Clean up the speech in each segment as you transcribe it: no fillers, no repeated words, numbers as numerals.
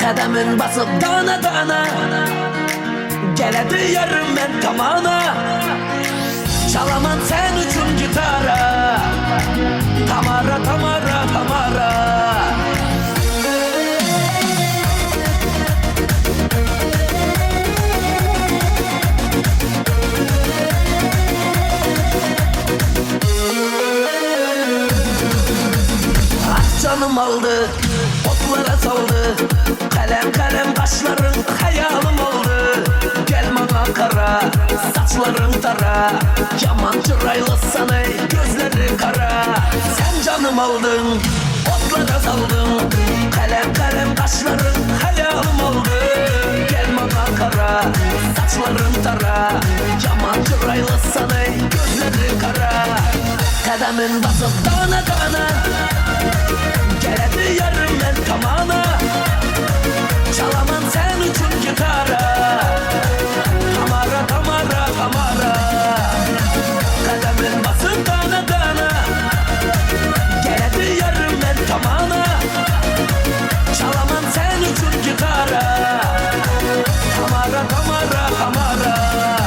Qədəmin basıb dana-dana Gələdi yarım mən tamana Çalaman sen üçün gitara Tamara, Tamara, Tamara Canım aldı, otlara saldı Kalem kalem kaşların hayalım oldu Gelme Ankara, saçların tara Yaman çıraylı sana gözleri kara Sen canım aldın, otlara saldın Kalem kalem kaşların hayalım oldu Gelme Ankara, saçların tara Yaman çıraylı sana gözleri kara Qədəmin basıb dana dana Gələdi yarım mən tamana Çalaman sen üçün gitara Tamara, Tamara, Tamara Qədəmin basıb dana dana Gələdi yarım mən tamana Çalaman sen üçün gitara Tamara, Tamara, Tamara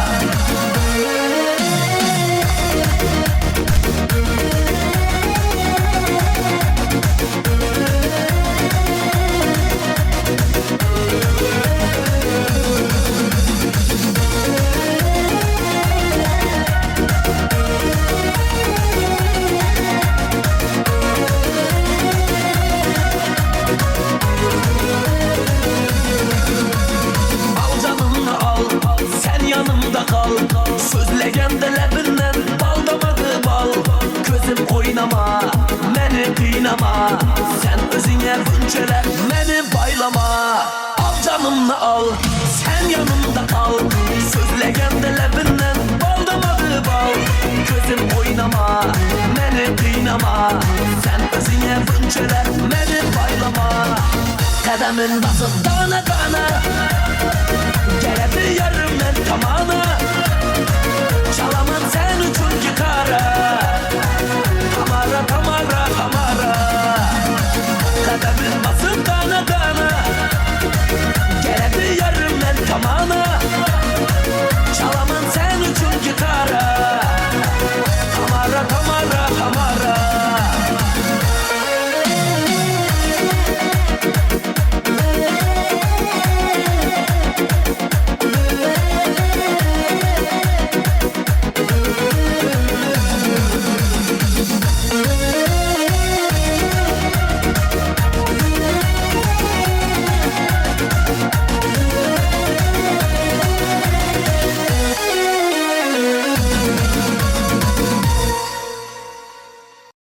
yanımda kal Sözlegende lebinden bal damadı bal Gözüm oynama, beni kıynama Sen özüne vınçele, beni baylama Al canımla al, sen yanımda kal Sözlegende lebinden bal damadı bal Gözüm oynama, beni kıynama Sen özüne vınçele, beni baylama Qədəmin basıb dana dana Gələdi yarım mən tamana Çalaman sen üçün gitara